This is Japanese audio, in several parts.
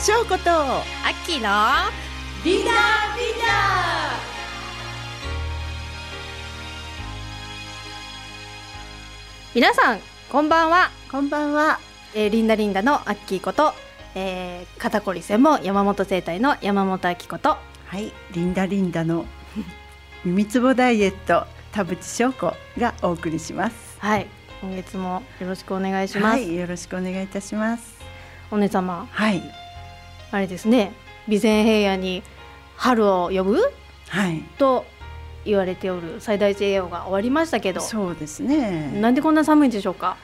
翔子とアッキーのリーダー皆さんこんばんは。 こんばんは。 リンダリンダのアッキーこと、肩こり専門山本整体の山本アキこと、 はい、リンダリンダの耳つぼダイエット田淵翔子がお送りします。 はい、今月もよろしくお願いします。 はい、よろしくお願いいたします。 お姉様、 はい、 あれですね、備前平野に春を呼ぶ、 はい、 と言われておる最大 JO が終わりましたけど、 そうですね。 なんでこんな寒いんでしょうか。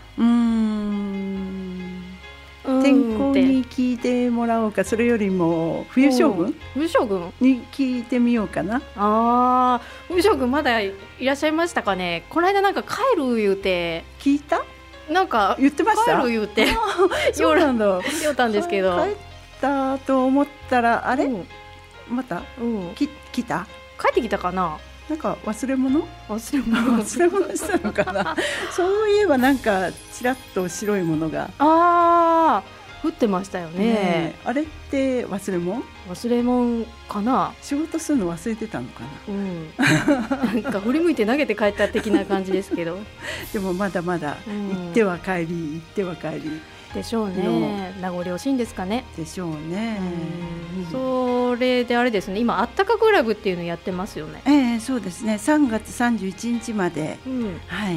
天候に聞いてもらおうか、それよりも冬将軍に聞いてみようかな。 冬将軍まだいらっしゃいましたかね。この間なんか帰る言うて聞いた、 なんか言ってました。 帰る言うてそうなんだ。 言ったんですけど、 帰ったと思ったらあれ、また、来た、 帰ってきたかな。 なんか忘れ物したのかなそういえばなんかちらっと白いものが降ってましたよ ね。 あれって忘れ物かな。 仕事するの忘れてたのかな、なんか振り向いて投げて帰った的な感じですけどでもまだまだ行っては帰りでしょうね。名残惜しいんですかね。 でしょうね。 それであれですね、今あったかクラブっていうのやってますよね。 そうですね。3月31日まで、はい、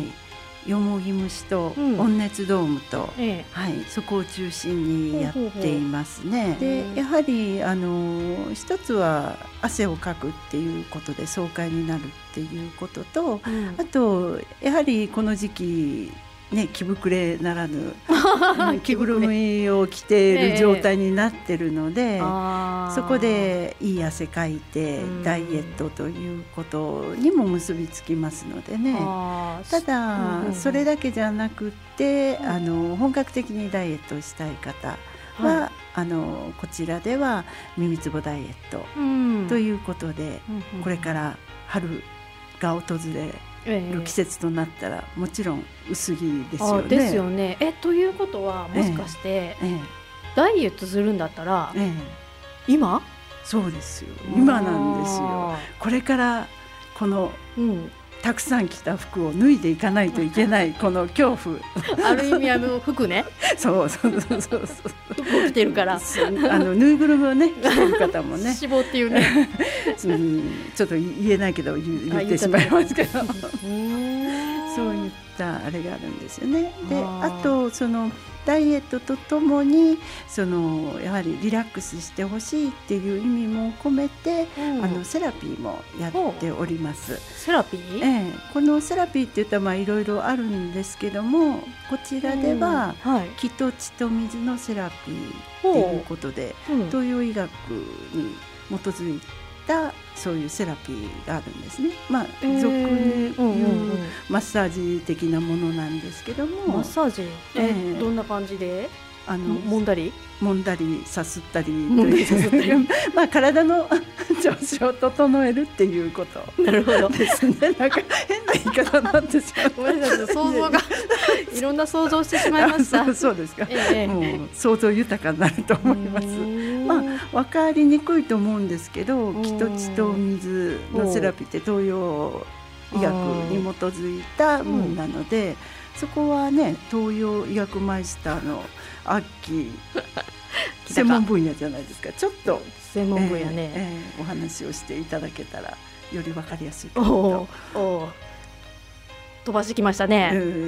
よもぎ虫と温熱ドームと、はい、そこを中心にやっていますね。でやはり一つは汗をかくっていうことで爽快になるっていうことと、あとやはりこの時期ね、着膨れならぬ着ぐるみを着ている状態になっているので、そこでいい汗かいてダイエットということにも結びつきますのでね。ただ、それだけじゃなくて本格的にダイエットをしたい方は、こちらでは耳つぼダイエットということで、これから春が訪れる季節となったらもちろん薄着ですよね。 ですよね。ということはもしかして、ダイエットするんだったら、今？ そうですよ、今なんですよ。これからこの、たくさん着た服を脱いでいかないといけないこの恐怖ある意味服ねそう服を着てるからぬいぐるみをね着てる方もね脂肪っていうねちょっと言えないけど言ってしまいますけどそういったあれがあるんですよね。であとそのダイエットとともにやはりリラックスしてほしいっていう意味も込めて、セラピーもやっております。 セラピー？ このセラピーって言ったらいろいろあるんですけども、こちらでは、気と血と水のセラピーっていうことで、東洋医学に基づいたそういうセラピーがあるんですね。俗に言うマッサージ的なものなんですけども。 マッサージ、どんな感じで揉んだりさすったりという体の調子を整えるっていうことですね。なんか変な言い方になってしまう。 ごめんなさい、想像がいろんな想像してしまいましたそうですか、もう想像豊かになると思います。分かりにくいと思うんですけど、気と血と水のセラピーって東洋医学に基づいたものなので、そこはね、東洋医学マイスターのアッキー専門分野じゃないですか。ちょっと専門分野ね、 お話をしていただけたらより分かりやすいかなと。 飛ばしてきましたね。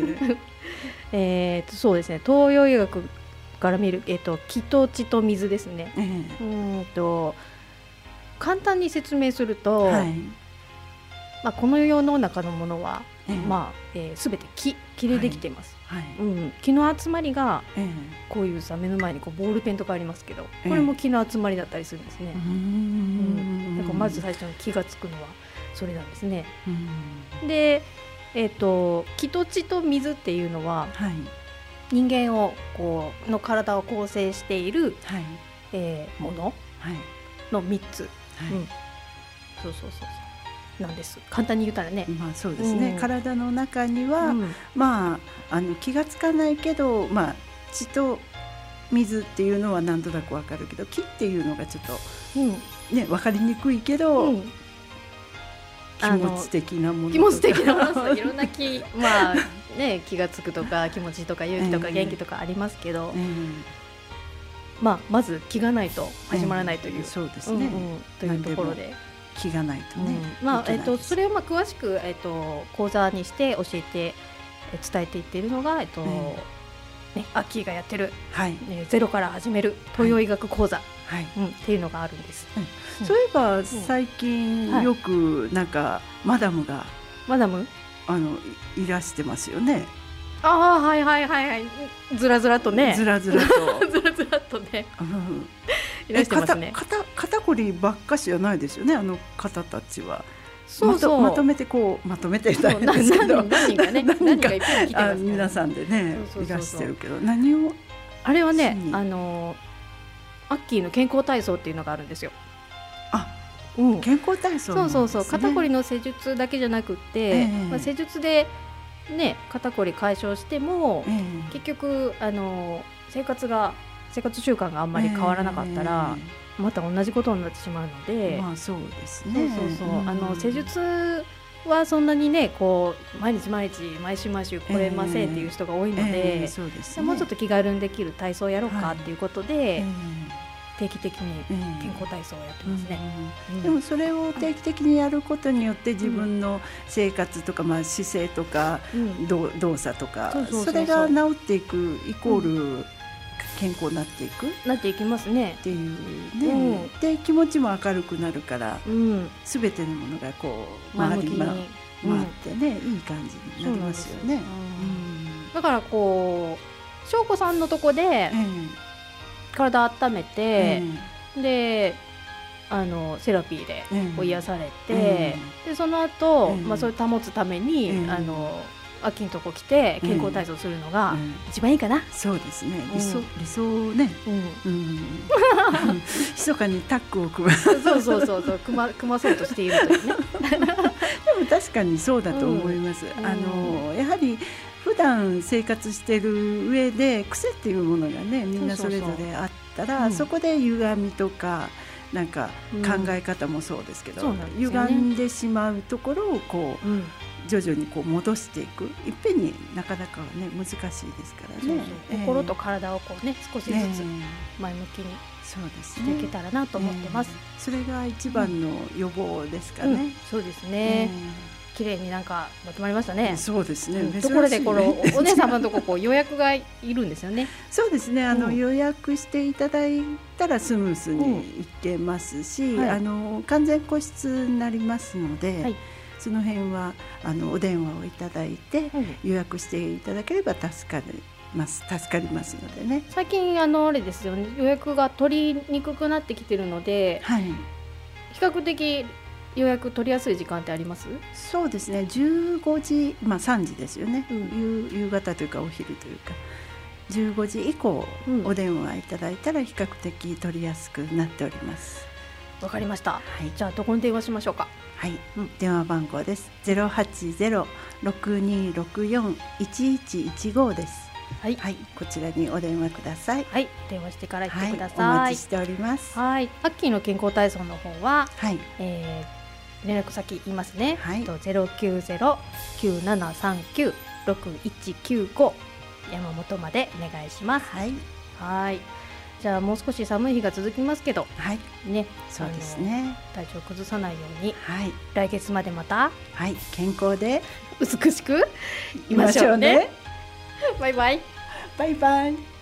そうですね、東洋医学から見る、気と血と水ですね。簡単に説明すると、この世の中のものは、すべて木でできています。木の集まりが、こういうさ、目の前にボールペンとかありますけど、これも木の集まりだったりするんですね。だからまず最初に気がつくのはそれなんですね。で、気と血と水っていうのは、人間をの体を構成している、ものの3つ、そうなんです。簡単に言ったらね、 そうですね、体の中には、気がつかないけど、血と水っていうのはなんとなくわかるけど、木っていうのがちょっと、ね、わかりにくいけど、気持ち的なものとか、 気持ち的なものいろんな気まあね、気がつくとか気持ちとか勇気とか元気とかありますけど、まず気がないと始まらないという、 そうですね、 というところで気がないとね、 それを詳しく、講座にして教えて伝えていっているのが、アッキーがやってる、ゼロから始める東洋医学講座、っていうのがあるんです。 そういえば最近よくなんかマダムがいらしてますよね。 ずらずらとね、 ずらずらとね、いらしてますね。 肩こりばっかしじゃないですよね、あの方たちは。 そうそう、 まとめて大変ですけど、 何人かいっぱい来てますからね。 皆さんでねいらしてるけど、何をあれはね、アッキーの健康体操っていうのがあるんですよ。 健康体操なんですね。 そう肩こりの施術だけじゃなくって、施術でね肩こり解消しても、結局生活習慣があんまり変わらなかったら、また同じことになってしまうので、 そうですね。 施術はそんなにねこう毎日毎週来れませんっていう人が多いので、もうちょっと気軽にできる体操をやろうかっていうことで、定期的に健康体操をやってますね。 でもそれを定期的にやることによって自分の生活とか、姿勢とか、動作とか、それが治っていくイコール健康になっていきますねっていうね、で気持ちも明るくなるから、すべてのものがこう回ってね、いい感じになりますよね。 だからこう翔子さんのとこで体温めて、でセラピーで癒されて、でその後、それを保つために秋のとこ来て健康体操するのが一番いいかな。 そうですね、理想ね。密かにタッグを組ま組まそうとしているというね。 でも確かにそうだと思います。やはり普段生活している上で癖っていうものがね、みんなそれぞれあったら、そこで歪みとかなんか考え方もそうですけど、歪んでしまうところをこう、徐々にこう戻していく、いっぺんになかなかはね難しいですからね。 心と体をこうね少しずつ前向きにしていけたらなと思ってます。 それが一番の予防ですかね。 そうですね。綺麗になんかまとまりましたね。 そうですね。 ところでこのお姉様のとこ予約がいるんですよね。 そうですね。予約していただいたらスムースにいけますし、完全個室になりますので、その辺はお電話をいただいて予約していただければ助かりますのでね。 最近あれですよね、予約が取りにくくなってきてるので、比較的予約取りやすい時間ってあります？ そうですね、15時、3時ですよね、夕方というかお昼というか15時以降お電話いただいたら比較的取りやすくなっております。 わかりました。じゃあどこに電話しましょうか？ 電話番号です。080-6264-1115です。こちらにお電話ください。 電話してから言ってください。 お待ちしております。 アッキーの健康体操の方は、連絡先言いますね。090-9739-6195 山本までお願いします。じゃあもう少し寒い日が続きますけど、 そうですね、 体調崩さないように、来月までまた、 健康で美しくいましょうね。バイバイ。 バイバイ。